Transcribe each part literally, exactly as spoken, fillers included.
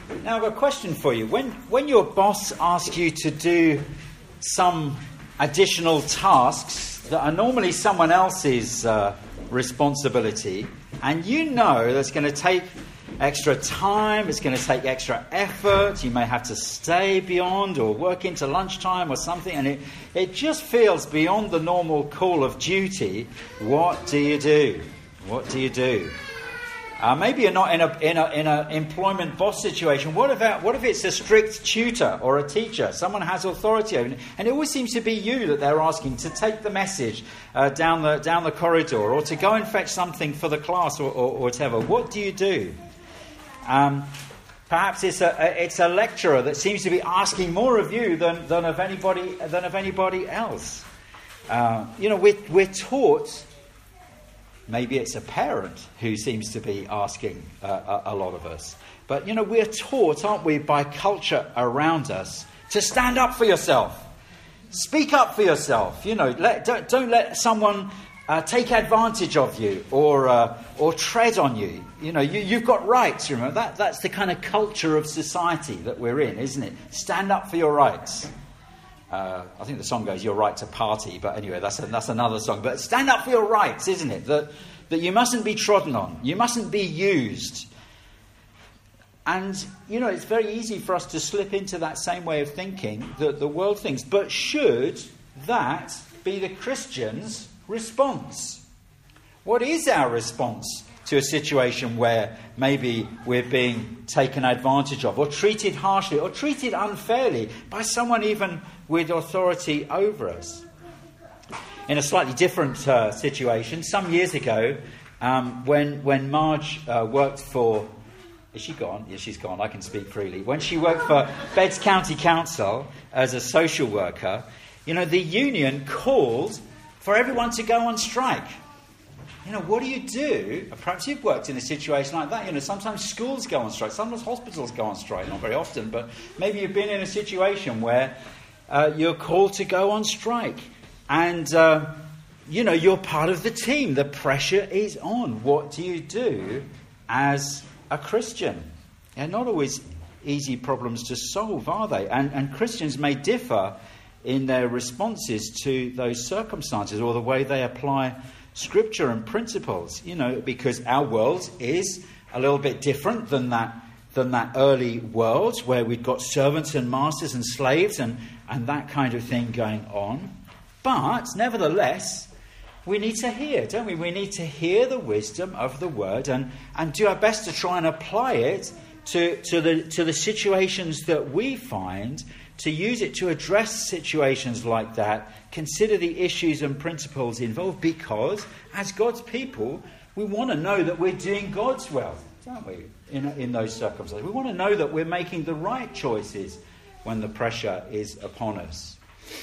Now I've got a question for you. When when your boss asks you to do some additional tasks that are normally someone else's uh, responsibility, and you know that's going to take extra time, it's going to take extra effort, you may have to stay beyond or work into lunchtime or something, and it, it just feels beyond the normal call of duty, what do you do? What do you do? Uh, maybe you're not in a in a in a employment boss situation. What about what if it's a strict tutor or a teacher? Someone has authority over it, and it always seems to be you that they're asking to take the message uh, down the down the corridor, or to go and fetch something for the class, or, or, or whatever. What do you do? Um, perhaps it's a it's a lecturer that seems to be asking more of you than, than of anybody than of anybody else. Uh, you know, we're we're taught. Maybe it's a parent who seems to be asking uh, a, a lot of us. But, you know, we're taught, aren't we, by culture around us to stand up for yourself. Speak up for yourself. You know, let, don't, don't let someone uh, take advantage of you or uh, or tread on you. You know, you, you've got rights, remember. That, that's the kind of culture of society that we're in, isn't it? Stand up for your rights. Uh, I think the song goes, "Your right to party," but anyway, that's a, that's another song. But stand up for your rights, isn't it? That that you mustn't be trodden on, you mustn't be used. And you know, it's very easy for us to slip into that same way of thinking that the world thinks. But should that be the Christian's response? What is our response to a situation where maybe we're being taken advantage of, or treated harshly, or treated unfairly by someone even with authority over us? In a slightly different uh, situation, some years ago, um, when when Marge uh, worked for... Is she gone? Yeah, she's gone. I can speak freely. When she worked for Beds County Council as a social worker, you know, the union called for everyone to go on strike. You know, what do you do? Perhaps you've worked in a situation like that. You know, sometimes schools go on strike. Sometimes hospitals go on strike. Not very often, but maybe you've been in a situation where uh, you're called to go on strike. And, uh, you know, you're part of the team. The pressure is on. What do you do as a Christian? They're not always easy problems to solve, are they? And, and Christians may differ in their responses to those circumstances, or the way they apply Scripture and principles, you know, because our world is a little bit different than that than that early world where we'd got servants and masters and slaves and, and that kind of thing going on. But nevertheless, we need to hear, don't we? We need to hear the wisdom of the word and, and do our best to try and apply it to, to the to the situations that we find, to use it to address situations like that, consider the issues and principles involved, because as God's people, we want to know that we're doing God's will, don't we, in, in those circumstances. We want to know that we're making the right choices when the pressure is upon us.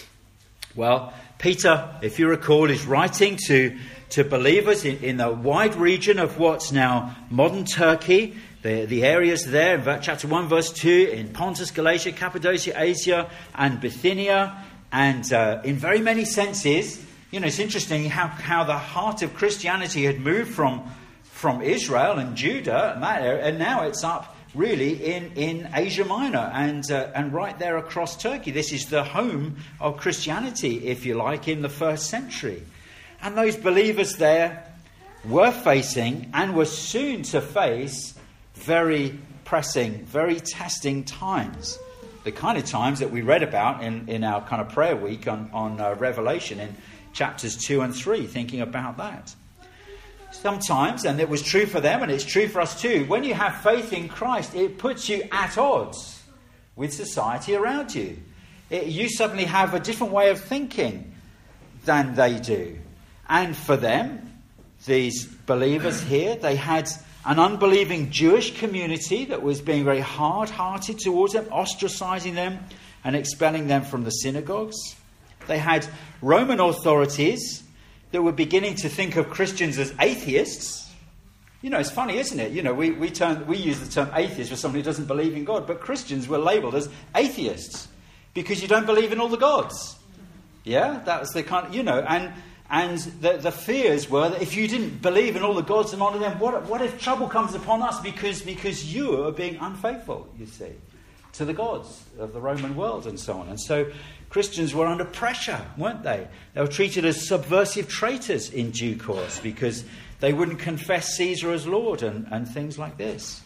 Well, Peter, if you recall, is writing to, to believers in, in the wide region of what's now modern Turkey. The, the areas there, in chapter one, verse two, in Pontus, Galatia, Cappadocia, Asia, and Bithynia. And uh, in very many senses, you know, it's interesting how, how the heart of Christianity had moved from, from Israel and Judah, and that area, and now it's up really in, in Asia Minor and, uh, and right there across Turkey. This is the home of Christianity, if you like, in the first century. And those believers there were facing and were soon to face very pressing, very testing times. The kind of times that we read about in, in our kind of prayer week on, on uh, Revelation in chapters two and three, thinking about that. Sometimes, and it was true for them and it's true for us too, when you have faith in Christ, it puts you at odds with society around you. It, you suddenly have a different way of thinking than they do. And for them, these believers here, they had an unbelieving Jewish community that was being very hard-hearted towards them, ostracizing them and expelling them from the synagogues. They had Roman authorities that were beginning to think of Christians as atheists. You know, it's funny, isn't it? You know, we we turn we use the term atheist for somebody who doesn't believe in God, but Christians were labelled as atheists because you don't believe in all the gods. Yeah, that was the kind of, you know, and And the, the fears were that if you didn't believe in all the gods and honor them, what, what if trouble comes upon us because, because you are being unfaithful, you see, to the gods of the Roman world and so on. And so Christians were under pressure, weren't they? They were treated as subversive traitors in due course because they wouldn't confess Caesar as Lord and, and things like this.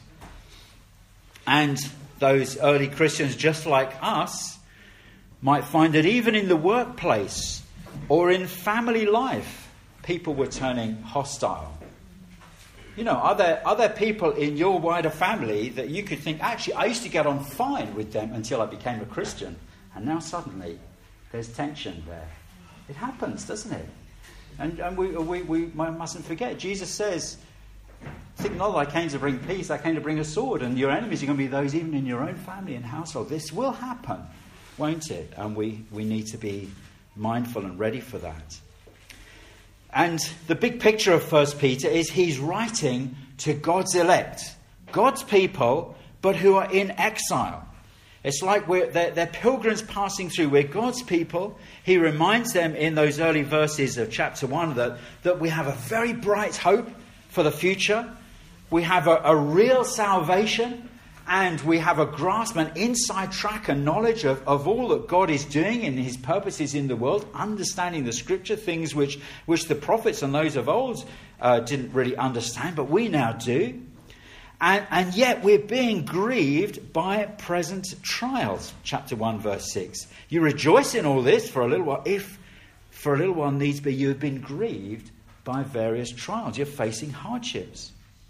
And those early Christians, just like us, might find that even in the workplace or in family life, people were turning hostile. You know, are there, are there people in your wider family that you could think, actually, I used to get on fine with them until I became a Christian, and now suddenly there's tension there? It happens, doesn't it? And, and we, we, we mustn't forget, Jesus says, think not that I came to bring peace, I came to bring a sword, and your enemies are going to be those even in your own family and household. This will happen, won't it? And we, we need to be mindful and ready for that. And the big picture of First Peter is he's writing to God's elect, God's people, but who are in exile. It's like we're, they're, they're pilgrims passing through. We're God's people. He reminds them in those early verses of chapter one that, that we have a very bright hope for the future. We have a, a real salvation. And we have a grasp, an inside track and knowledge of, of all that God is doing in his purposes in the world, understanding the scripture, things which, which the prophets and those of old uh, didn't really understand, but we now do. And, and yet we're being grieved by present trials. Chapter one, verse six. You rejoice in all this for a little while, if for a little while needs be, you have been grieved by various trials. You're facing hardships.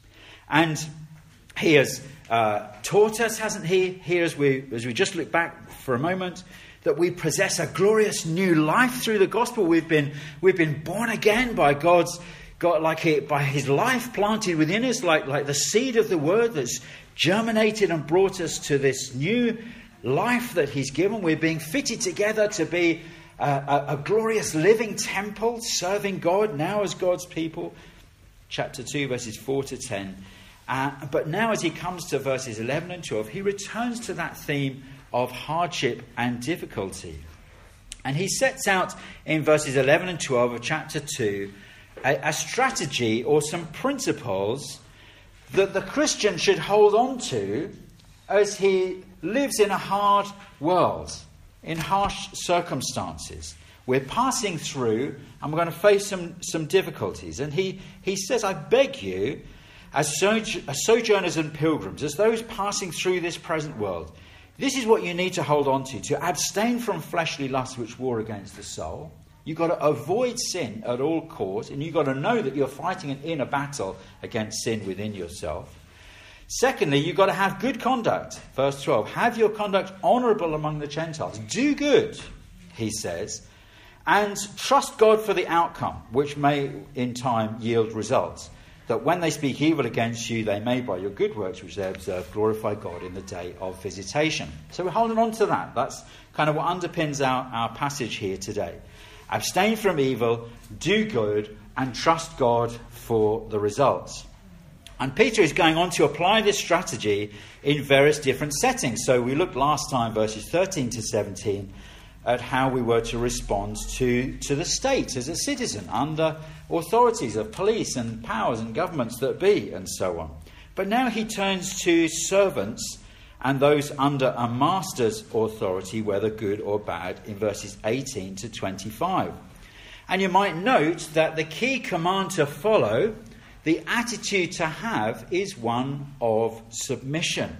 And he has uh, taught us, hasn't he, here as we, as we just look back for a moment, that we possess a glorious new life through the gospel. We've been, we've been born again by God's, God, like he, by his life planted within us, like, like the seed of the word that's germinated and brought us to this new life that he's given. We're being fitted together to be a, a, a glorious living temple, serving God now as God's people. Chapter two, verses four to ten. Uh, but now as he comes to verses eleven and twelve, he returns to that theme of hardship and difficulty. And he sets out in verses eleven and twelve of chapter two a, a strategy or some principles that the Christian should hold on to as he lives in a hard world, in harsh circumstances. We're passing through and we're going to face some, some difficulties. And he, he says, I beg you, As sojourners and pilgrims, as those passing through this present world, this is what you need to hold on to, to abstain from fleshly lusts which war against the soul. You've got to avoid sin at all costs, and you've got to know that you're fighting an inner battle against sin within yourself. Secondly, you've got to have good conduct. Verse twelve, have your conduct honourable among the Gentiles. Do good, he says, and trust God for the outcome, which may in time yield results. That when they speak evil against you, they may, by your good works which they observe, glorify God in the day of visitation. So we're holding on to that. That's kind of what underpins our, our passage here today. Abstain from evil, do good, and trust God for the results. And Peter is going on to apply this strategy in various different settings. So we looked last time, verses thirteen to seventeen, at how we were to respond to, to the state as a citizen under authorities of police and powers and governments that be, and so on. But now he turns to servants and those under a master's authority, whether good or bad, in verses eighteen to twenty-five. And you might note that the key command to follow, the attitude to have, is one of submission.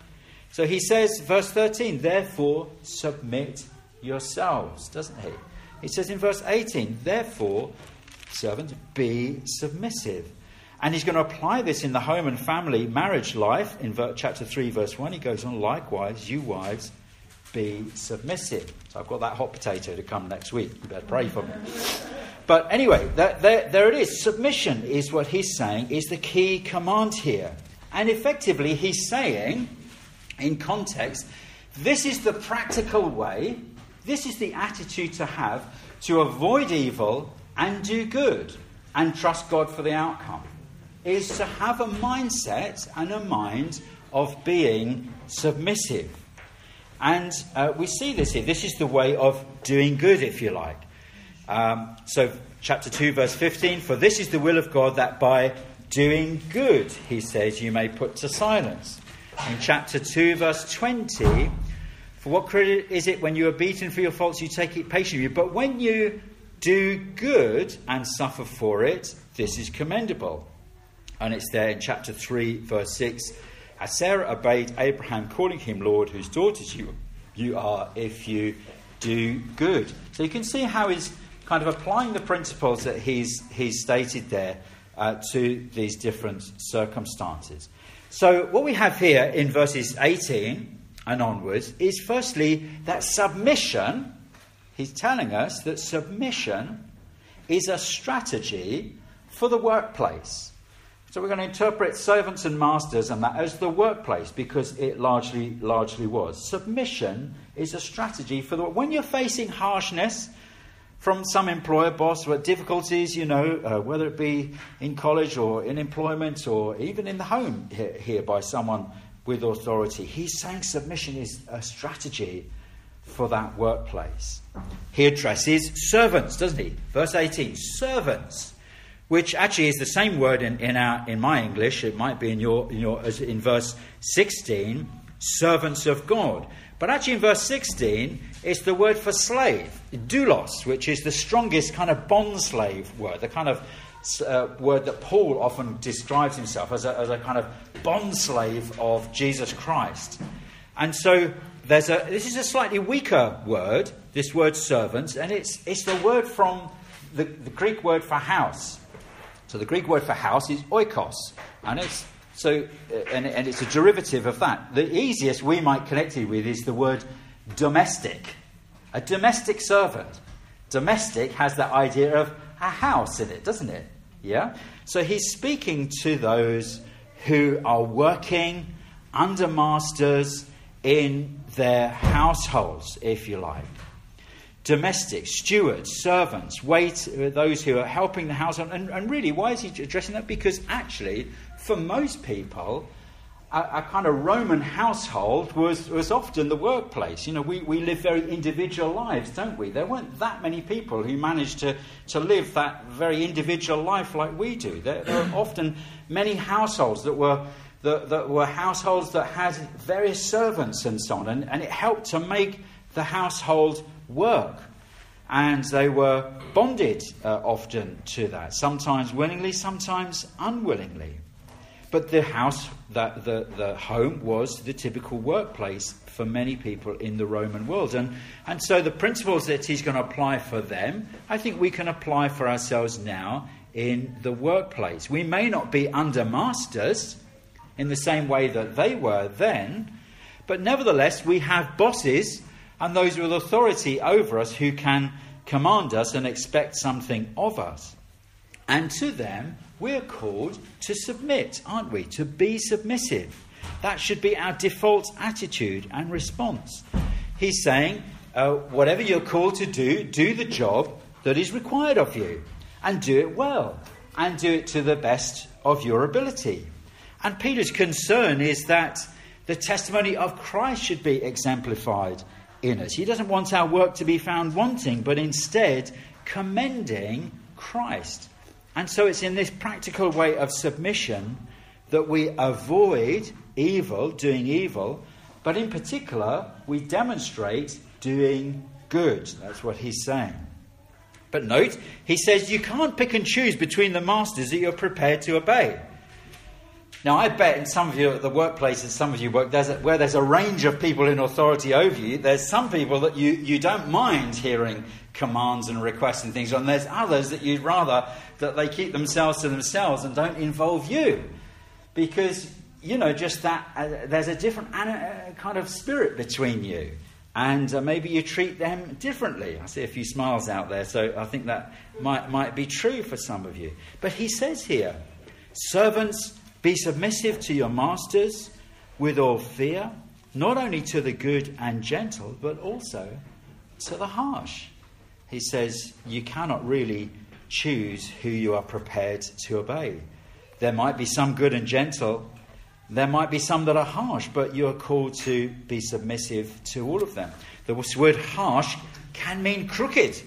So he says, verse thirteen, therefore submit yourselves, doesn't he? He says in verse eighteen, therefore, servants, be submissive. And he's going to apply this in the home and family marriage life. In chapter three, verse one, he goes on, likewise, you wives, be submissive. So I've got that hot potato to come next week. You better pray for me. But anyway, there, there, there it is. Submission is what he's saying is the key command here. And effectively, he's saying, in context, this is the practical way, this is the attitude to have to avoid evil and do good and trust God for the outcome, is to have a mindset and a mind of being submissive. And uh, we see this here. This is the way of doing good, if you like. Um, so chapter two, verse fifteen, for this is the will of God, that by doing good, he says, you may put to silence. In chapter two, verse twenty, for what credit is it when you are beaten for your faults, you take it patiently? But when you do good and suffer for it, this is commendable. And it's there in chapter three, verse six, as Sarah obeyed Abraham, calling him Lord, whose daughters you, you are if you do good. So you can see how he's kind of applying the principles that he's, he's stated there uh, to these different circumstances. So what we have here in verses eighteen and onwards is firstly that submission. He's telling us that submission is a strategy for the workplace. So we're going to interpret servants and masters and that as the workplace, because it largely largely was. Submission is a strategy for the when you're facing harshness from some employer, boss, or difficulties, you know, uh, whether it be in college or in employment or even in the home here, here by someone with authority. He's saying submission is a strategy for that workplace. He addresses servants, doesn't he? Verse eighteen, servants, which actually is the same word in, in our in my English. It might be in your in your as in verse sixteen, servants of God. But actually in verse sixteen, it's the word for slave, doulos, which is the strongest kind of bond slave word, the kind of uh, word that Paul often describes himself as a, as a kind of bond slave of Jesus Christ. And so there's a this is a slightly weaker word, this word servants, and it's it's the word from the, the Greek word for house. So the Greek word for house is oikos, and it's so and, and it's a derivative of that. The easiest we might connect it with is the word domestic, a domestic servant. Domestic has that idea of a house in it, doesn't it? Yeah. So he's speaking to those who are working under masters in their households, if you like. Domestic, stewards, servants, wait, those who are helping the household. And, and really, why is he addressing that? Because actually, for most people, a, a kind of Roman household was, was often the workplace. You know, we, we live very individual lives, don't we? There weren't that many people who managed to, to live that very individual life like we do. There, there are often many households that were that, that were households that had various servants and so on, and, and it helped to make the household work, and they were bonded uh, often to that, sometimes willingly, sometimes unwillingly. But the house, that the, the home, was the typical workplace for many people in the Roman world. And, and so the principles that he's going to apply for them, I think we can apply for ourselves now in the workplace. We may not be under masters in the same way that they were then, but nevertheless we have bosses and those with authority over us who can command us and expect something of us. And to them, we're called to submit, aren't we? To be submissive. That should be our default attitude and response. He's saying, uh, whatever you're called to do, do the job that is required of you. And do it well. And do it to the best of your ability. And Peter's concern is that the testimony of Christ should be exemplified in us. He doesn't want our work to be found wanting, but instead commending Christ. And so it's in this practical way of submission that we avoid evil, doing evil, but in particular we demonstrate doing good. That's what he's saying. But note, he says you can't pick and choose between the masters that you're prepared to obey. Now, I bet in some of you at the workplace, and some of you work, there's a, where there's a range of people in authority over you, there's some people that you, you don't mind hearing commands and requests and things on. There's others that you'd rather that they keep themselves to themselves and don't involve you. Because, you know, just that, uh, there's a different uh, kind of spirit between you. And uh, maybe you treat them differently. I see a few smiles out there, so I think that might, might be true for some of you. But he says here, servants, be submissive to your masters with all fear, not only to the good and gentle, but also to the harsh. He says you cannot really choose who you are prepared to obey. There might be some good and gentle, there might be some that are harsh, but you are called to be submissive to all of them. The word harsh can mean crooked.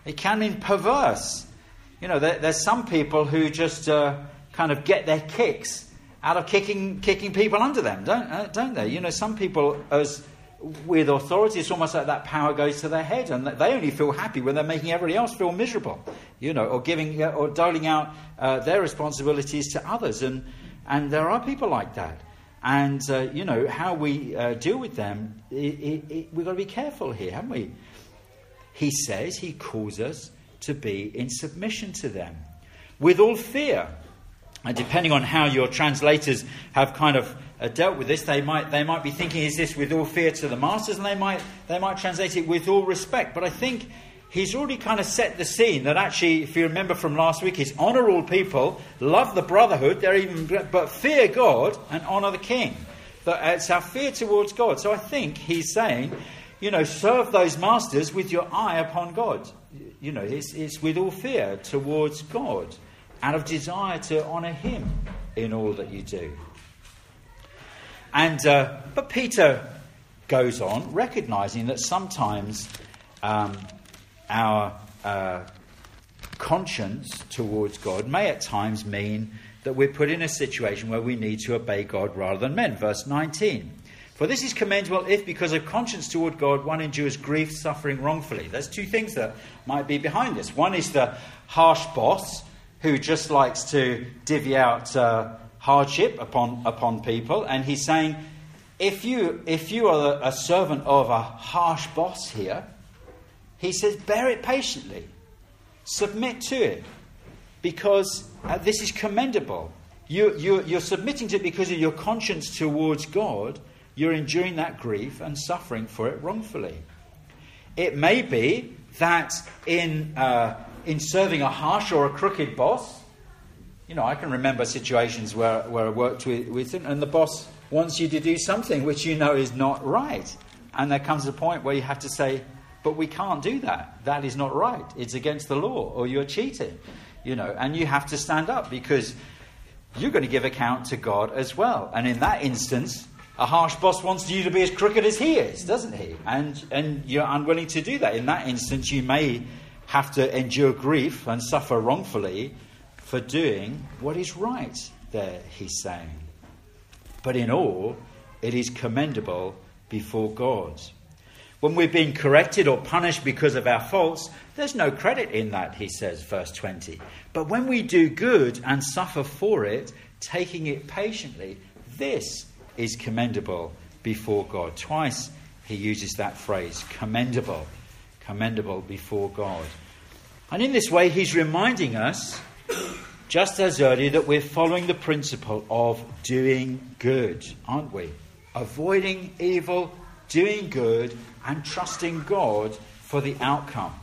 It can mean perverse. You know, there, there's some people who just uh, kind of get their kicks out of kicking kicking people under them, don't uh, don't they? You know, some people, as with authority, it's almost like that power goes to their head, and they only feel happy when they're making everybody else feel miserable, you know, or giving or doling out uh, their responsibilities to others, and and there are people like that, and uh, you know how we uh, deal with them. It, it, it, we've got to be careful here, haven't we? He says he calls us to be in submission to them, with all fear. And depending on how your translators have kind of uh, dealt with this, they might they might be thinking, is this with all fear to the masters? And they might they might translate it with all respect. But I think he's already kind of set the scene that actually, if you remember from last week, is honour all people, love the brotherhood, they're even but fear God and honour the king. That it's our fear towards God. So I think he's saying, you know, serve those masters with your eye upon God. You know, it's, it's with all fear towards God, out of desire to honour him in all that you do. And uh, but Peter goes on, recognising that sometimes um, our uh, conscience towards God may at times mean that we're put in a situation where we need to obey God rather than men. Verse nineteen. For this is commendable if, because of conscience toward God, one endures grief, suffering wrongfully. There's two things that might be behind this. One is the harsh boss who just likes to divvy out uh, hardship upon upon people, and he's saying, if you if you are a servant of a harsh boss here, he says, bear it patiently, submit to it, because uh, this is commendable. You you you're submitting to it because of your conscience towards God. You're enduring that grief and suffering for it wrongfully. It may be that in uh, in serving a harsh or a crooked boss, you know, I can remember situations where, where I worked with, with him, and the boss wants you to do something which you know is not right. And there comes a point where you have to say, but we can't do that. That is not right. It's against the law, or you're cheating. You know, and you have to stand up because you're going to give account to God as well. And in that instance, a harsh boss wants you to be as crooked as he is, doesn't he? And and you're unwilling to do that. In that instance, you may have to endure grief and suffer wrongfully for doing what is right there, he's saying. But in all, it is commendable before God. When we're being corrected or punished because of our faults, there's no credit in that, he says, verse twenty. But when we do good and suffer for it, taking it patiently, this is commendable before God. Twice he uses that phrase, commendable, commendable before God. And in this way, he's reminding us, just as earlier, that we're following the principle of doing good, aren't we? Avoiding evil, doing good, and trusting God for the outcome.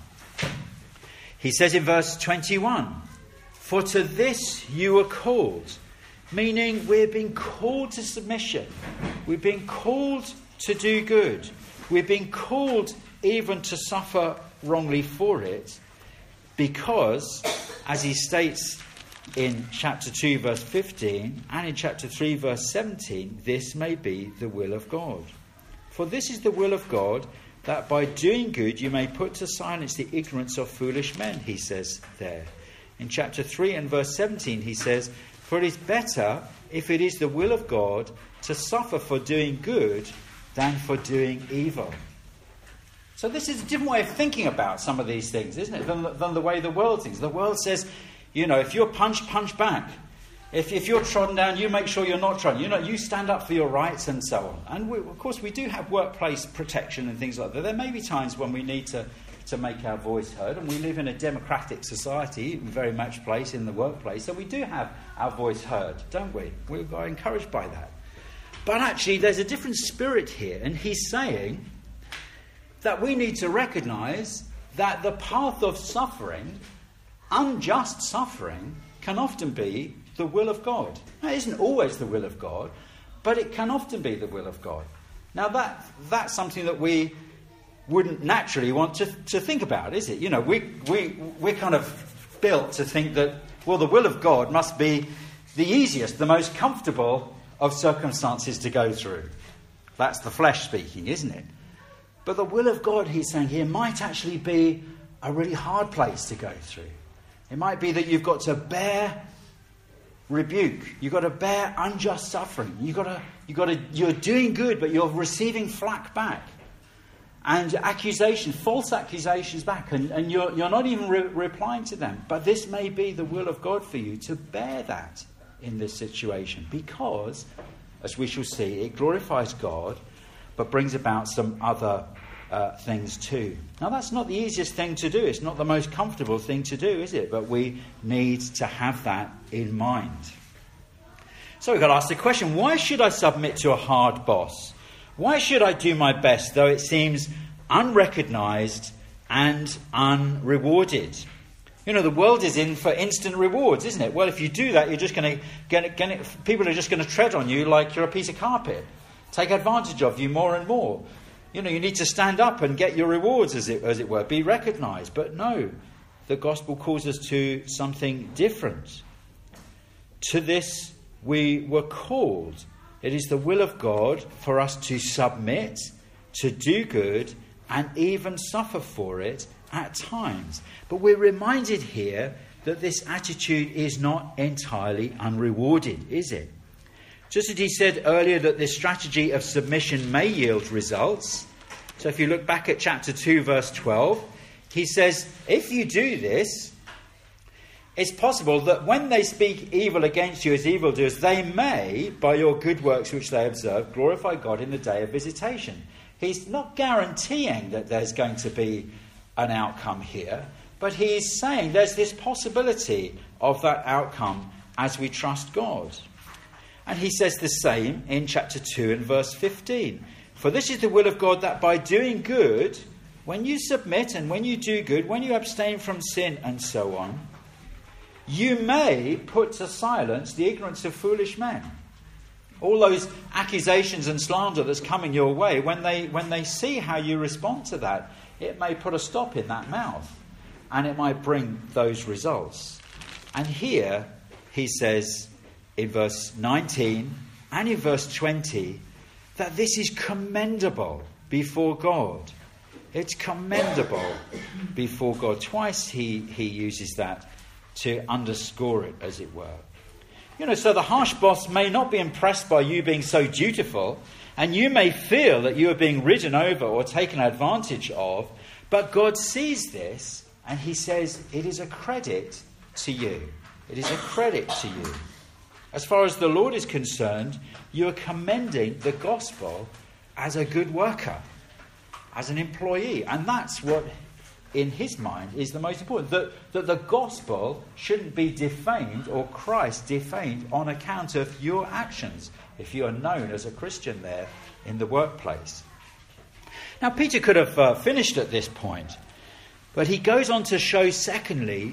He says in verse twenty-one, for to this you were called. Meaning we're being called to submission. We're being called to do good. We're being called even to suffer wrongly for it, because, as he states in chapter two, verse fifteen, and in chapter three, verse seventeen, this may be the will of God. For this is the will of God, that by doing good you may put to silence the ignorance of foolish men, he says there. In chapter three and verse seventeen, he says, for it is better, if it is the will of God, to suffer for doing good than for doing evil. So this is a different way of thinking about some of these things, isn't it, than, than the way the world thinks. The world says, you know, if you're punched, punch back. If, if you're trodden down, you make sure you're not trodden. You know, you stand up for your rights and so on. And we, of course, we do have workplace protection and things like that. There may be times when we need to to make our voice heard, and we live in a democratic society, very much place in the workplace, so we do have our voice heard, don't we? We are encouraged by that. But actually there's a different spirit here, and he's saying that we need to recognise that the path of suffering, unjust suffering, can often be the will of God. Now, it isn't always the will of God, but it can often be the will of God. Now that that's something that we wouldn't naturally want to, to think about, is it? You know, we, we, we're kind of built to think that, well, the will of God must be the easiest, the most comfortable of circumstances to go through. That's the flesh speaking, isn't it? But the will of God, he's saying here, might actually be a really hard place to go through. It might be that you've got to bear rebuke. You've got to bear unjust suffering. You've got to, you've got to, you're doing good, but you're receiving flack back. And accusations, false accusations back. And, and you're, you're not even re- replying to them. But this may be the will of God for you to bear that in this situation. Because, as we shall see, it glorifies God, but brings about some other uh, things too. Now, that's not the easiest thing to do. It's not the most comfortable thing to do, is it? But we need to have that in mind. So we've got to ask the question, why should I submit to a hard boss? Why should I do my best, though it seems unrecognised and unrewarded? You know, the world is in for instant rewards, isn't it? Well, if you do that, you're just going to get, get it, people are just going to tread on you like you're a piece of carpet, take advantage of you more and more. You know, you need to stand up and get your rewards, as it, as it were, be recognised. But no, the gospel calls us to something different. To this we were called. It is the will of God for us to submit, to do good, and even suffer for it at times. But we're reminded here that this attitude is not entirely unrewarded, is it? Just as he said earlier that this strategy of submission may yield results. So if you look back at chapter two, verse twelve, he says, if you do this, it's possible that when they speak evil against you as evildoers, they may, by your good works which they observe, glorify God in the day of visitation. He's not guaranteeing that there's going to be an outcome here, but he's saying there's this possibility of that outcome as we trust God. And he says the same in chapter two and verse fifteen. For this is the will of God, that by doing good, when you submit and when you do good, when you abstain from sin and so on, you may put to silence the ignorance of foolish men. All those accusations and slander that's coming your way, when they when they see how you respond to that, it may put a stop in that mouth. And it might bring those results. And here he says in verse nineteen and in verse twenty that this is commendable before God. It's commendable before God. Twice he, he uses that to underscore it, as it were. You know, so the harsh boss may not be impressed by you being so dutiful, and you may feel that you are being ridden over or taken advantage of, but God sees this and he says it is a credit to you. It is a credit to you. As far as the Lord is concerned, you are commending the gospel as a good worker, as an employee. And that's what, in his mind, is the most important. That, that the gospel shouldn't be defamed, or Christ defamed, on account of your actions, if you are known as a Christian there in the workplace. Now, Peter could have uh, finished at this point, but he goes on to show, secondly,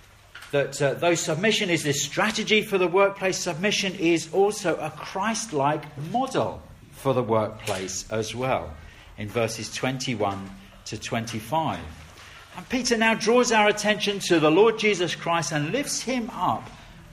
that uh, though submission is this strategy for the workplace, submission is also a Christ-like model for the workplace as well, in verses twenty-one to twenty-five. And Peter now draws our attention to the Lord Jesus Christ and lifts him up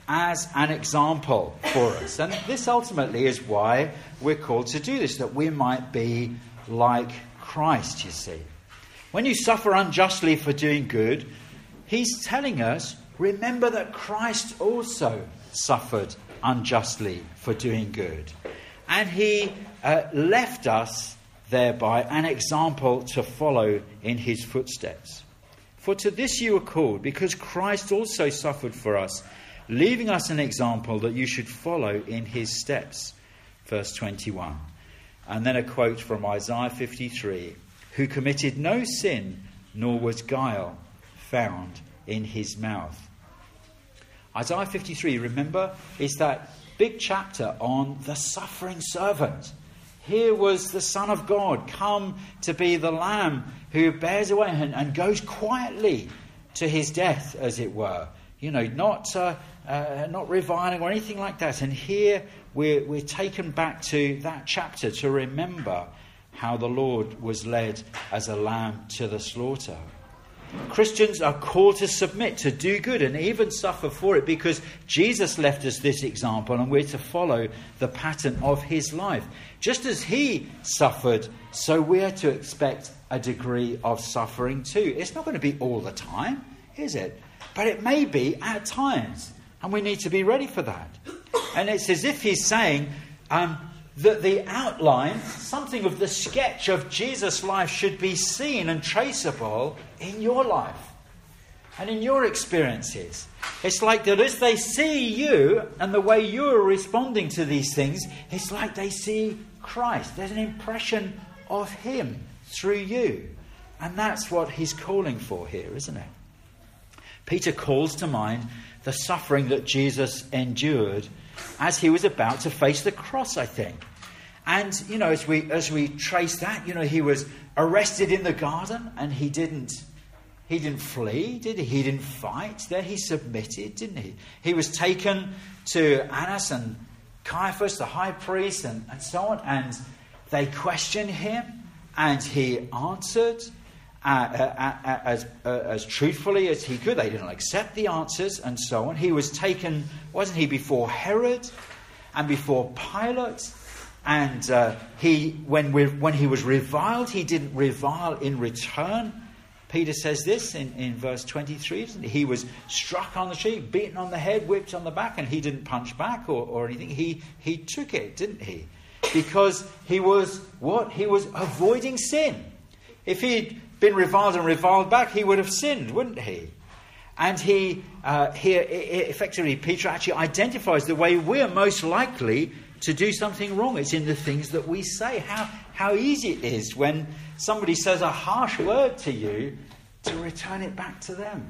as an example for us. And this ultimately is why we're called to do this, that we might be like Christ, you see. When you suffer unjustly for doing good, he's telling us, remember that Christ also suffered unjustly for doing good. And he uh, left us thereby an example to follow in his footsteps. For to this you are called, because Christ also suffered for us, leaving us an example that you should follow in his steps. Verse twenty-one. And then a quote from Isaiah fifty-three. Who committed no sin, nor was guile found in his mouth. Isaiah fifty-three, remember, is that big chapter on the suffering servant. Here was the Son of God come to be the Lamb who bears away and, and goes quietly to his death, as it were. You know, not uh, uh, not reviling or anything like that. And here we're, we're taken back to that chapter to remember how the Lord was led as a lamb to the slaughter. Christians are called to submit, to do good, and even suffer for it, because Jesus left us this example, and we're to follow the pattern of his life. Just as he suffered, so we are to expect a degree of suffering too. It's not going to be all the time, is it? But it may be at times, and we need to be ready for that. And it's as if he's saying um, that the outline, something of the sketch of Jesus' life should be seen and traceable in your life and in your experiences. It's like that as they see you and the way you're responding to these things, it's like they see Christ. There's an impression of him through you. And that's what he's calling for here, isn't it? Peter calls to mind the suffering that Jesus endured as he was about to face the cross, I think. And, you know, as we as we trace that, you know, he was arrested in the garden and he didn't he didn't flee, did he? He didn't fight. There he submitted, didn't he? He was taken to Annas and Caiaphas, the high priest, and, and so on, and they questioned him, and he answered uh, uh, uh, as, uh, as truthfully as he could. They didn't accept the answers, and so on. He was taken, wasn't he, before Herod and before Pilate, and uh, he, when we, when he was reviled, he didn't revile in return. Peter says this in, in verse twenty-three, doesn't he? He was struck on the cheek, beaten on the head, whipped on the back, and he didn't punch back or, or anything. He he took it, didn't he? Because he was what? He was avoiding sin. If he'd been reviled and reviled back, he would have sinned, wouldn't he? And he uh, here effectively, Peter actually identifies the way we're most likely to do something wrong. It's in the things that we say. How how easy it is when somebody says a harsh word to you to return it back to them.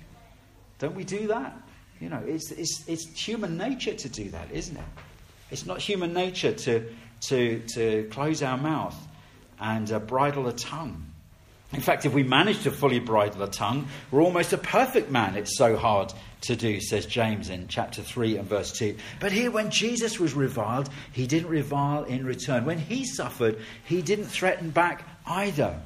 Don't we do that? You know, it's it's it's human nature to do that, isn't it? It's not human nature to to to close our mouth and uh, bridle a tongue. In fact, if we manage to fully bridle a tongue, we're almost a perfect man. It's so hard to do, says James in chapter three and verse two. But here, when Jesus was reviled, he didn't revile in return. When he suffered, he didn't threaten back either.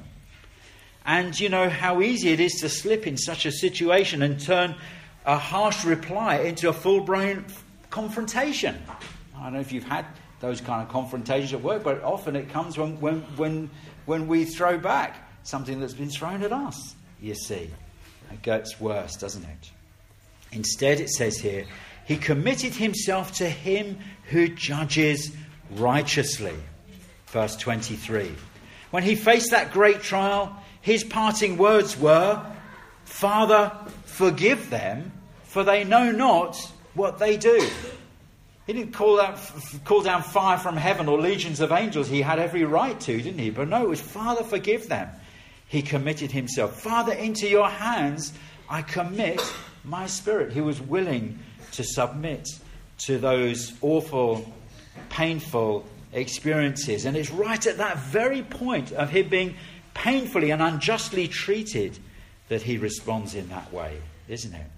And you know how easy it is to slip in such a situation and turn a harsh reply into a full-blown confrontation. I don't know if you've had those kind of confrontations at work, but often it comes when when when, when we throw back something that's been thrown at us, you see. It gets worse, doesn't it? Instead, it says here, he committed himself to him who judges righteously. Verse twenty-three. When he faced that great trial, his parting words were, Father, forgive them, for they know not what they do. He didn't call out, call down fire from heaven or legions of angels. He had every right to, didn't he? But no, it was, Father, forgive them. He committed himself. Father, into your hands I commit my spirit. He was willing to submit to those awful, painful experiences. And it's right at that very point of him being painfully and unjustly treated that he responds in that way, isn't it?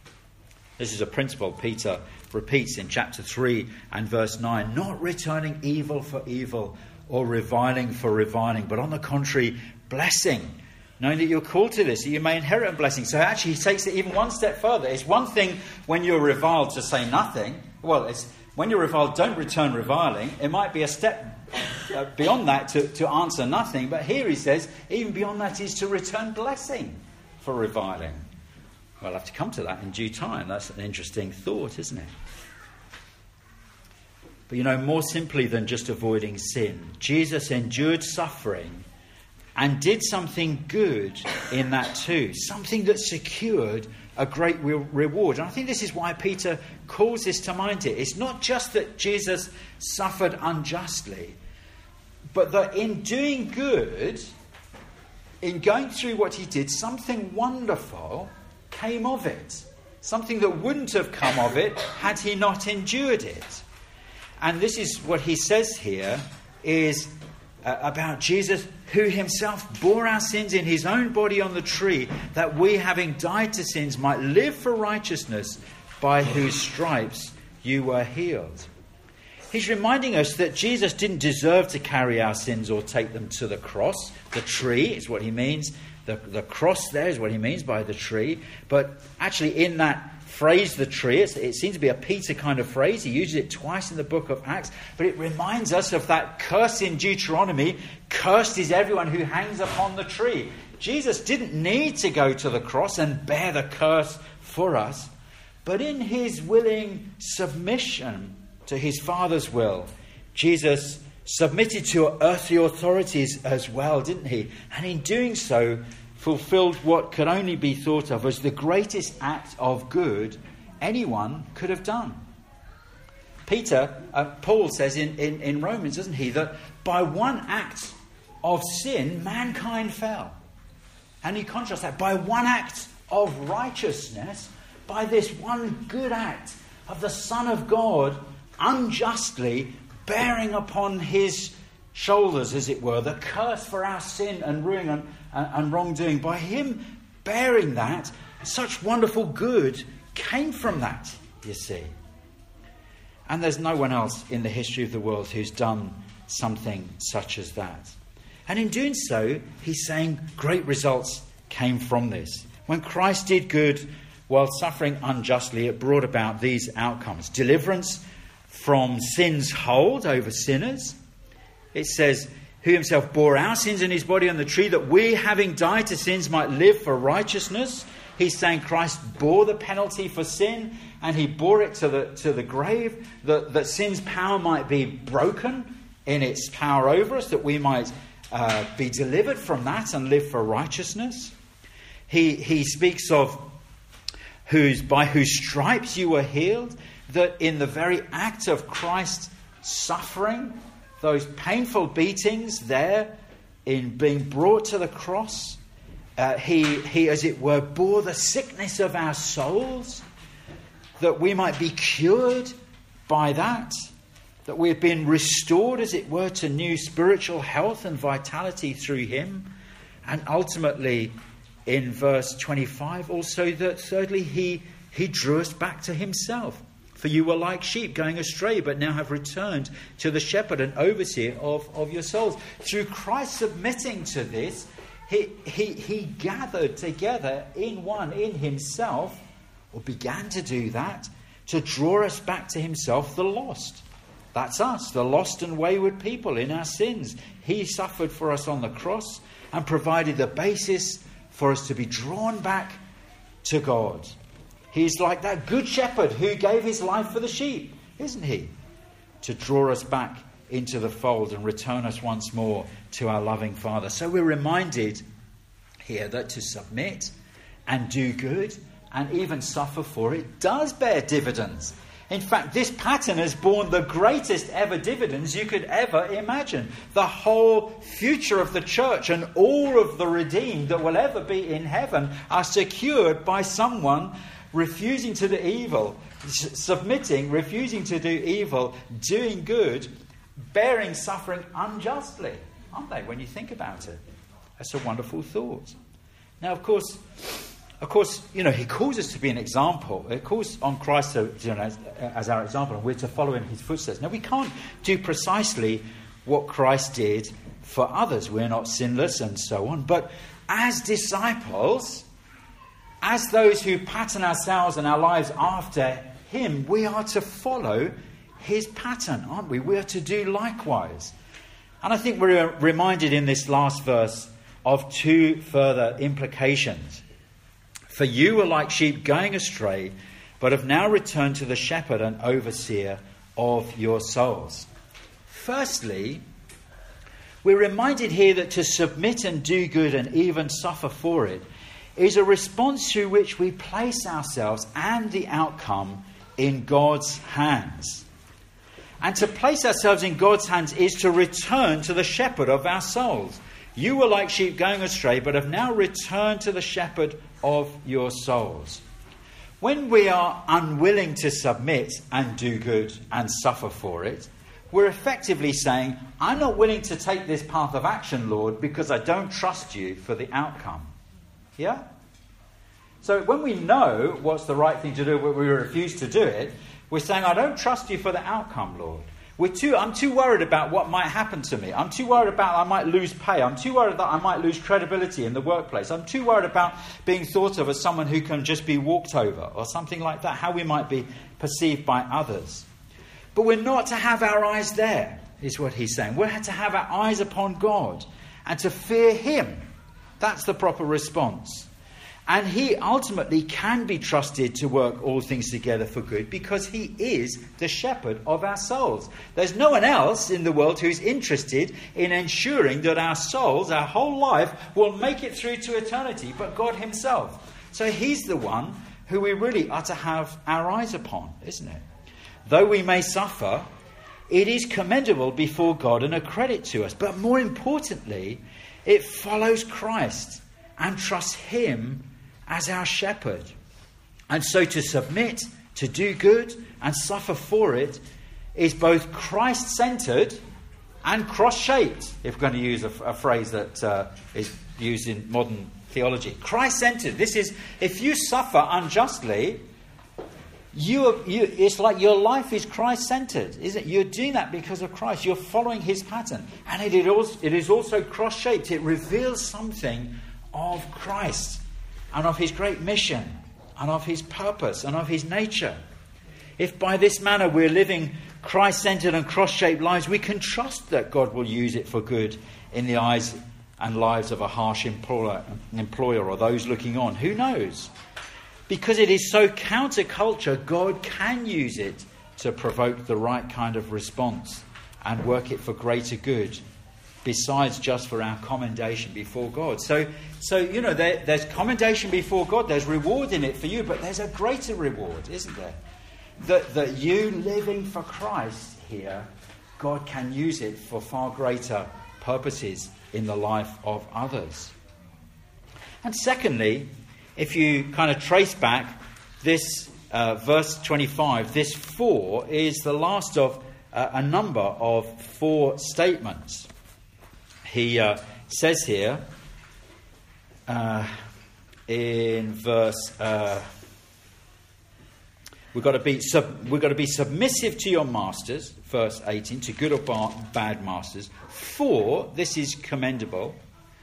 This is a principle Peter repeats in chapter three and verse nine. Not returning evil for evil or reviling for reviling, but on the contrary, blessing, knowing that you're called to this, that you may inherit a blessing. So actually he takes it even one step further. It's one thing when you're reviled to say nothing. Well, it's when you're reviled, don't return reviling. It might be a step uh, beyond that to, to answer nothing. But here he says, even beyond that is to return blessing for reviling. Well, I'll have to come to that in due time. That's an interesting thought, isn't it? But you know, more simply than just avoiding sin, Jesus endured suffering and did something good in that too. Something that secured a great re- reward. And I think this is why Peter calls this to mind here. It's not just that Jesus suffered unjustly, but that in doing good, in going through what he did, something wonderful came of it. Something that wouldn't have come of it had he not endured it. And this is what he says here is uh, about Jesus, who himself bore our sins in his own body on the tree, that we, having died to sins, might live for righteousness, by whose stripes you were healed. He's reminding us that Jesus didn't deserve to carry our sins or take them to the cross. The tree is what he means. The, the cross there is what he means by the tree. But actually in that phrase the tree. It's, it seems to be a Peter kind of phrase. He uses it twice in the book of Acts. But it reminds us of that curse in Deuteronomy. Cursed is everyone who hangs upon the tree. Jesus didn't need to go to the cross and bear the curse for us. But in his willing submission to his Father's will, Jesus submitted to earthly authorities as well, didn't he? And in doing so, fulfilled what could only be thought of as the greatest act of good anyone could have done. Peter, uh, Paul says in, in, in Romans, doesn't he, that by one act of sin, mankind fell. And he contrasts that by one act of righteousness, by this one good act of the Son of God unjustly bearing upon his shoulders, as it were, the curse for our sin and ruin and, and, and wrongdoing. By him bearing that, such wonderful good came from that, you see. And there's no one else in the history of the world who's done something such as that. And in doing so, he's saying great results came from this. When Christ did good while suffering unjustly, it brought about these outcomes. Deliverance from sin's hold over sinners. It says, who himself bore our sins in his body on the tree, that we, having died to sins, might live for righteousness. He's saying Christ bore the penalty for sin, and he bore it to the to the grave, that, that sin's power might be broken in its power over us, that we might uh, be delivered from that and live for righteousness. He he speaks of whose by whose stripes you were healed, that in the very act of Christ's suffering, those painful beatings there in being brought to the cross, uh, he, he, as it were, bore the sickness of our souls, that we might be cured by that, that we have been restored, as it were, to new spiritual health and vitality through him. And ultimately, in verse twenty-five, also that thirdly, he, he drew us back to himself. For you were like sheep going astray, but now have returned to the shepherd and overseer of, of your souls. Through Christ submitting to this, he, he, he gathered together in one, in himself, or began to do that, to draw us back to himself, the lost. That's us, the lost and wayward people in our sins. He suffered for us on the cross and provided the basis for us to be drawn back to God. He's like that good shepherd who gave his life for the sheep, isn't he? To draw us back into the fold and return us once more to our loving Father. So we're reminded here that to submit and do good and even suffer for it does bear dividends. In fact, this pattern has borne the greatest ever dividends you could ever imagine. The whole future of the church and all of the redeemed that will ever be in heaven are secured by someone refusing to do evil, submitting, refusing to do evil, doing good, bearing suffering unjustly. Aren't they, when you think about it? That's a wonderful thought. Now, of course, of course, you know, he calls us to be an example. He calls on Christ to, you know, as, as our example, and we're to follow in his footsteps. Now, we can't do precisely what Christ did for others. We're not sinless and so on. But as disciples, as those who pattern ourselves and our lives after him, we are to follow his pattern, aren't we? We are to do likewise. And I think we're reminded in this last verse of two further implications. For you were like sheep going astray, but have now returned to the shepherd and overseer of your souls. Firstly, we're reminded here that to submit and do good and even suffer for it is a response through which we place ourselves and the outcome in God's hands. And to place ourselves in God's hands is to return to the shepherd of our souls. You were like sheep going astray, but have now returned to the shepherd of your souls. When we are unwilling to submit and do good and suffer for it, we're effectively saying, I'm not willing to take this path of action, Lord, because I don't trust you for the outcome. Yeah? So when we know what's the right thing to do, but we refuse to do it, we're saying, I don't trust you for the outcome, Lord. We're too, I'm too worried about what might happen to me. I'm too worried about I might lose pay. I'm too worried that I might lose credibility in the workplace. I'm too worried about being thought of as someone who can just be walked over or something like that, how we might be perceived by others. But we're not to have our eyes there, is what he's saying. We're to have our eyes upon God and to fear him. That's the proper response. And he ultimately can be trusted to work all things together for good because he is the shepherd of our souls. There's no one else in the world who's interested in ensuring that our souls, our whole life, will make it through to eternity but God himself. So he's the one who we really are to have our eyes upon, isn't it? Though we may suffer, it is commendable before God and a credit to us. But more importantly, it follows Christ and trusts him as our shepherd. And so to submit, to do good and suffer for it is both Christ-centered and cross-shaped, if we're going to use a, a phrase that uh, is used in modern theology. Christ-centered. This is, if you suffer unjustly, you, are, you it's like your life is Christ-centered, isn't it? You're doing that because of Christ. You're following his pattern. And it, it, also, it is also cross-shaped. It reveals something of Christ and of his great mission and of his purpose and of his nature. If by this manner we're living Christ-centered and cross-shaped lives, we can trust that God will use it for good in the eyes and lives of a harsh employer, employer or those looking on. Who knows? Because it is so counterculture, God can use it to provoke the right kind of response and work it for greater good, besides just for our commendation before God. So, so you know, there, there's commendation before God, there's reward in it for you, but there's a greater reward, isn't there? That, that you living for Christ here, God can use it for far greater purposes in the life of others. And secondly, if you kind of trace back this uh, verse twenty-five, this four is the last of uh, a number of four statements. He uh, says here uh, in verse, uh, we've got to be sub, we've got to be submissive to your masters, verse eighteen, to good or bad masters. For this is commendable.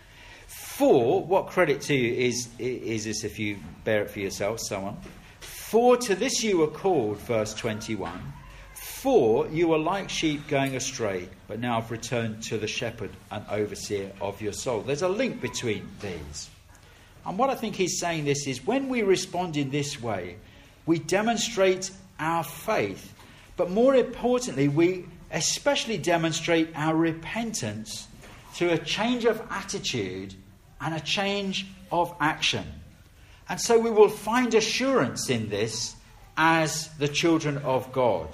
For what credit to you is is this if you bear it for yourself, so on. For to this you were called, verse twenty-one. For you were like sheep going astray, but now have returned to the shepherd and overseer of your soul. There's a link between these. And what I think he's saying this is, when we respond in this way, we demonstrate our faith. But more importantly, we especially demonstrate our repentance through a change of attitude and a change of action. And so we will find assurance in this as the children of God.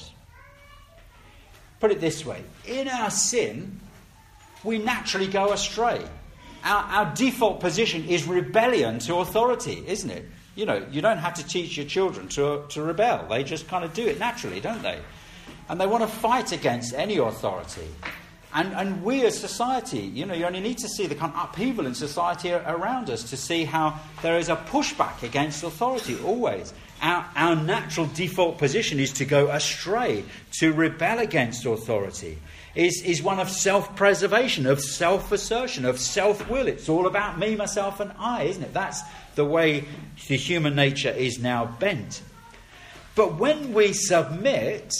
Put it this way, in our sin, we naturally go astray. Our, our default position is rebellion to authority, isn't it? You know, you don't have to teach your children to, to rebel. They just kind of do it naturally, don't they? And they want to fight against any authority. And, and we as society, you know, you only need to see the kind of upheaval in society around us to see how there is a pushback against authority always. Our, our natural default position is to go astray, to rebel against authority. Is, is one of self-preservation, of self-assertion, of self-will. It's all about me, myself and I, isn't it? That's the way the human nature is now bent. But when we submit,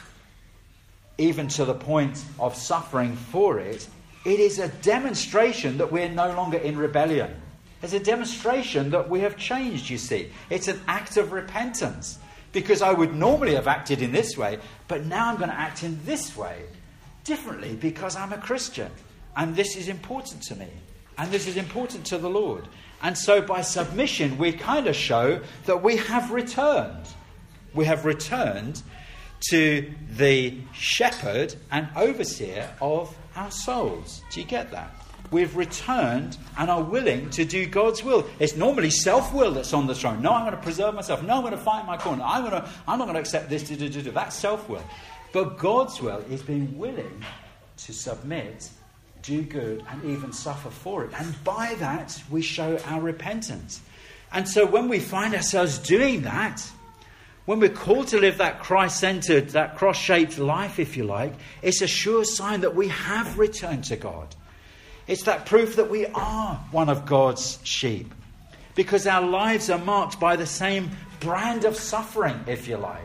even to the point of suffering for it, it is a demonstration that we're no longer in rebellion. It's a demonstration that we have changed, you see. It's an act of repentance. Because I would normally have acted in this way, but now I'm going to act in this way differently because I'm a Christian. And this is important to me. And this is important to the Lord. And so by submission, we kind of show that we have returned. We have returned to the shepherd and overseer of our souls. Do you get that? We've returned and are willing to do God's will. It's normally self-will that's on the throne. No, I'm going to preserve myself. No, I'm going to fight my corner. I'm, going to, I'm not going to accept this. Do, do, do, do. That's self-will. But God's will is being willing to submit, do good, and even suffer for it. And by that, we show our repentance. And so when we find ourselves doing that, when we're called to live that Christ-centered, that cross-shaped life, if you like, it's a sure sign that we have returned to God. It's that proof that we are one of God's sheep, because our lives are marked by the same brand of suffering, if you like,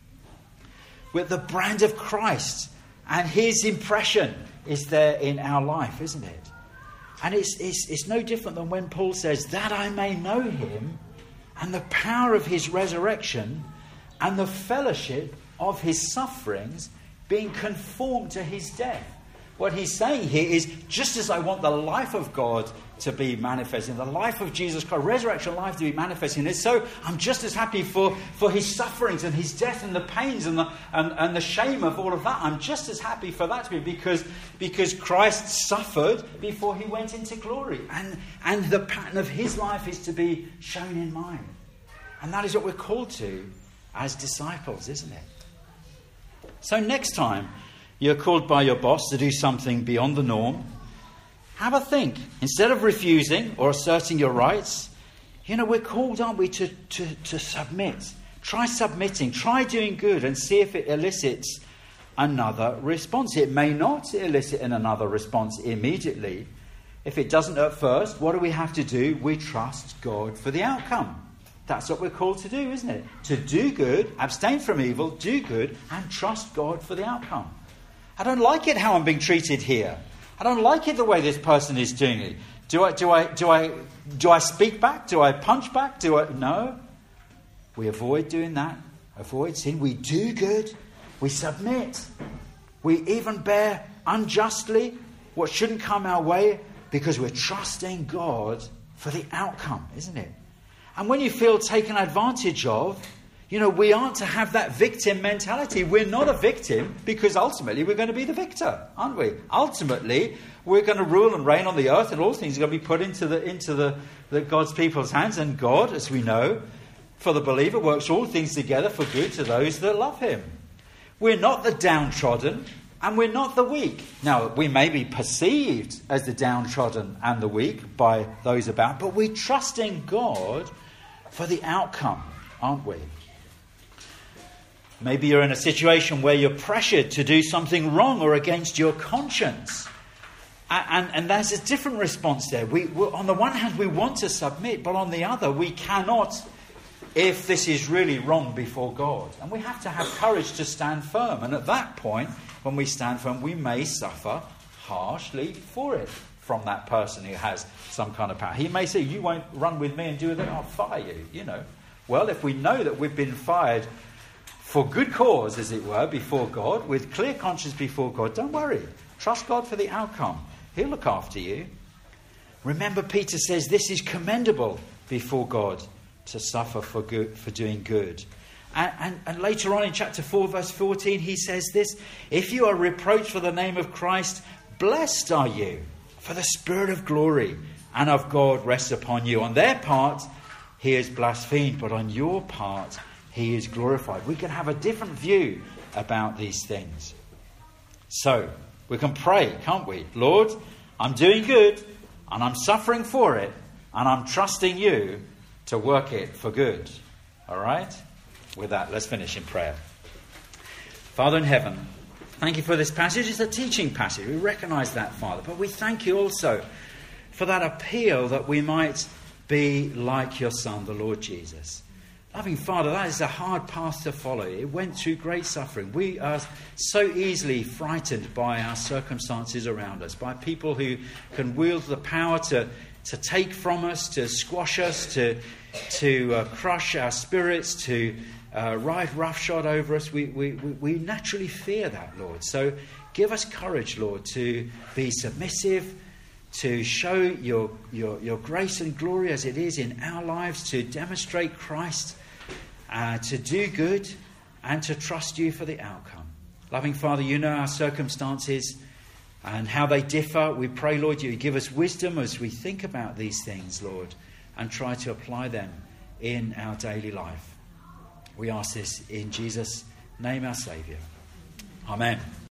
with the brand of Christ, and his impression is there in our life, isn't it? And it's, it's, it's no different than when Paul says, that I may know him and the power of his resurrection and the fellowship of his sufferings, being conformed to his death. What he's saying here is, just as I want the life of God to be manifesting, the life of Jesus Christ, resurrection life to be manifesting, and so I'm just as happy for, for his sufferings and his death and the pains and the and, and the shame of all of that. I'm just as happy for that to be, because, because Christ suffered before he went into glory. And, and the pattern of his life is to be shown in mine. And that is what we're called to as disciples, isn't it? So next time you're called by your boss to do something beyond the norm, have a think. Instead of refusing or asserting your rights, you know, we're called, aren't we, to, to, to submit. Try submitting. Try doing good and see if it elicits another response. It may not elicit another response immediately. If it doesn't at first, what do we have to do? We trust God for the outcome. That's what we're called to do, isn't it? To do good, abstain from evil, do good, and trust God for the outcome. I don't like it how I'm being treated here. I don't like it the way this person is doing it. Do I do I do I do I speak back? Do I punch back? Do I no? We avoid doing that. Avoid sin. We do good. We submit. We even bear unjustly what shouldn't come our way, because we're trusting God for the outcome, isn't it? And when you feel taken advantage of, you know, we aren't to have that victim mentality. We're not a victim, because ultimately we're going to be the victor, aren't we? Ultimately, we're going to rule and reign on the earth, and all things are going to be put into the into the, the God's people's hands. And God, as we know, for the believer, works all things together for good to those that love him. We're not the downtrodden, and we're not the weak. Now, we may be perceived as the downtrodden and the weak by those about, but we're trusting God for the outcome, aren't we? Maybe you're in a situation where you're pressured to do something wrong or against your conscience. And, and, and there's a different response there. We, on the one hand, we want to submit, but on the other, we cannot if this is really wrong before God. And we have to have courage to stand firm. And at that point, when we stand firm, we may suffer harshly for it from that person who has some kind of power. He may say, you won't run with me and do that, I'll fire you, you know. Well, if we know that we've been fired for good cause, as it were, before God, with clear conscience before God, don't worry. Trust God for the outcome. He'll look after you. Remember, Peter says this is commendable before God, to suffer for good, for doing good. And, and, and later on in chapter four, verse fourteen, he says this: if you are reproached for the name of Christ, blessed are you, for the Spirit of glory and of God rests upon you. On their part, he is blasphemed, but on your part, he is glorified. We can have a different view about these things. So, we can pray, can't we? Lord, I'm doing good, and I'm suffering for it, and I'm trusting you to work it for good. All right? With that, let's finish in prayer. Father in heaven, thank you for this passage. It's a teaching passage. We recognise that, Father. But we thank you also for that appeal that we might be like your Son, the Lord Jesus. Loving Father, that is a hard path to follow. It went through great suffering. We are so easily frightened by our circumstances around us, by people who can wield the power to, to take from us, to squash us, to, to uh, crush our spirits, to uh, ride roughshod over us. We, we, we naturally fear that, Lord. So give us courage, Lord, to be submissive, to show your, your, your grace and glory as it is in our lives, to demonstrate Christ, Uh, to do good and to trust you for the outcome. Loving Father, you know our circumstances and how they differ. We pray, Lord, you give us wisdom as we think about these things, Lord, and try to apply them in our daily life. We ask this in Jesus' name, our Saviour. Amen.